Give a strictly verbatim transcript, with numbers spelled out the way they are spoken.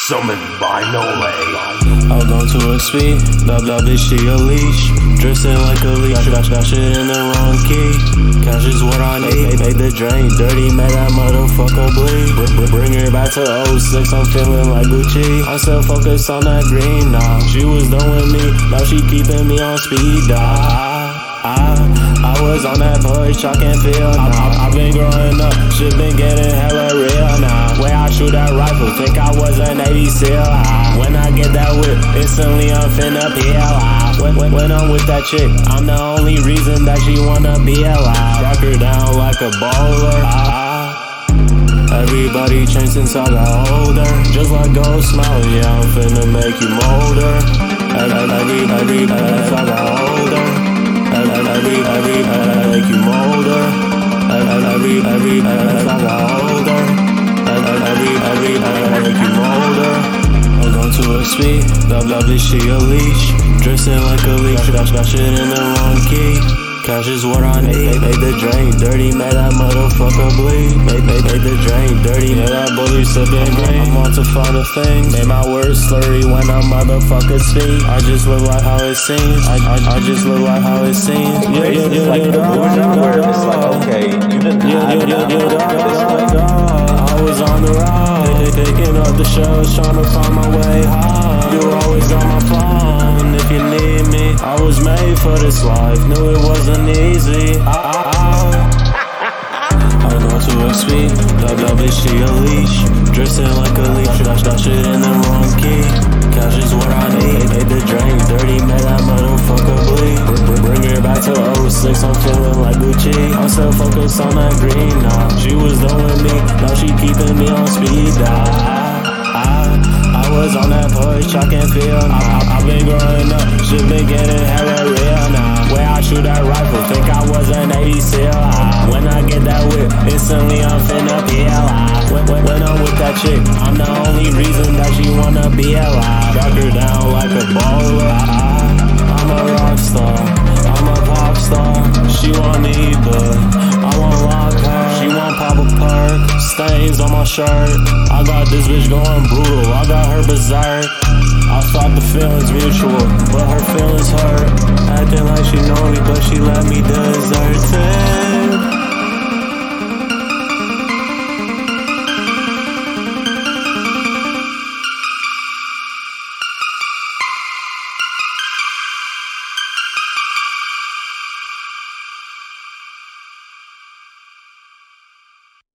Summoned by Nole. I'll go to a speed, that, that bitch she a leash. Drifting like a leash, that, that shit in the wrong key. Cash is what I need, made the drain dirty, made that motherfucker bleed. Br bring her back to oh six, I'm feeling like Gucci. I'm still focused on that green now. She was done with me, now she keeping me on speed dial. I, I was on that push, I can feel now. I've been growing up, shit been getting hella real now. Way I shoot that rifle, think I was a Navy SEAL. I, when I get that whip, instantly I'm finna peel. I, when, when, when I'm with that chick, I'm the only reason that she wanna be alive. Rock her down like a bowler. I, everybody changed since I got older. Just like Ghost Smiling, yeah, I'm finna make you molder. Every, every, every, as I got older. Every, every, every, make you molder. Every, every, as I got older. Every, every, make you molder. I'm going to a speed, that, that bitch she a leash. Drifting like a leash, that, that shit in the wrong key. Cash is what I need, made the drain dirty, made that motherfucker bleed. Made, made, made the drain dirty, yeah, that bully sipping green. I'm on to finer things, made my words slurry when I motherfucker speak. I just look like how it seems, I, I, I just look like how it seems. Yeah, yeah, yeah, like yeah, the version where it's like, okay, you didn't yeah, have yeah, yeah, yeah, this yeah, way. yeah. I was on the road, picking up the shows, trying to find my way home. You were always on my phone, if you need me. I was made for this life, knew it wasn't easy. I, I, I, I go to a speed, that, that bitch she a leash. Drifting like a leash, that, that shit in the wrong key. Cash is what I need, made the drain dirty, made that motherfucker bleed. Br bring her back to oh six, I'm feeling like Gucci. I'm still focused on that green now. She was done with me, now she keeping me on speed dial. I, I was on that push, I can feel now. I, I've been growing up, shit been getting hella real now. Way I shoot that rifle, think I was a Navy SEAL. I, when I get that whip, instantly I'm finna peel. I, when, when, when I'm with that chick, I'm the only reason that she wanna be alive. Rock her down like a bowler. I, I'm a rock star, I'm a pop star. She want me, but I won't lock her. She want pop a perk, stains on my shirt. I got this bitch going brutal, I got her berserk. I thought the feelings mutual, but her feelings hurt. Acting like she know me, but she let me desert it.